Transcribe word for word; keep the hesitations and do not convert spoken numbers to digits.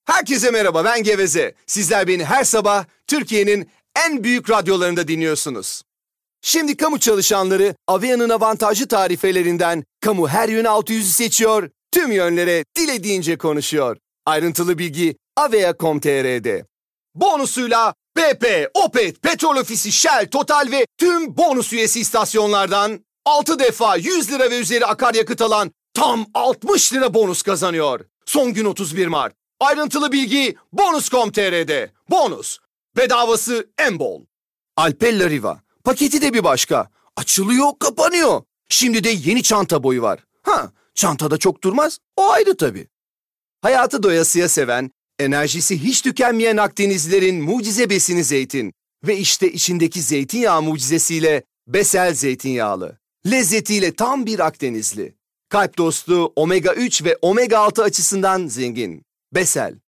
Herkese merhaba, ben Geveze. Sizler beni her sabah Türkiye'nin en büyük radyolarında dinliyorsunuz. Şimdi kamu çalışanları Avea'nın avantajlı tarifelerinden kamu her yön altı yüzü seçiyor, tüm yönlere dilediğince konuşuyor. Ayrıntılı bilgi avea nokta com nokta tr'de. Bonusuyla B P, Opet, Petrol Ofisi, Shell, Total ve tüm bonus üyesi istasyonlardan altı defa yüz lira ve üzeri akaryakıt alan tam altmış lira bonus kazanıyor. Son gün otuz bir Mart. Ayrıntılı bilgi bonus nokta com nokta tr'de. Bonus. Bedavası en bol. Alpella Riva. Paketi de bir başka. Açılıyor, kapanıyor. Şimdi de yeni çanta boyu var. Ha, çantada çok durmaz. O ayrı tabii. Hayatı doyasıya seven, enerjisi hiç tükenmeyen Akdenizlilerin mucize besini zeytin. Ve işte içindeki zeytinyağı mucizesiyle Besel zeytinyağlı. Lezzetiyle tam bir Akdenizli. Kalp dostu omega üç ve omega altı açısından zengin. Besel.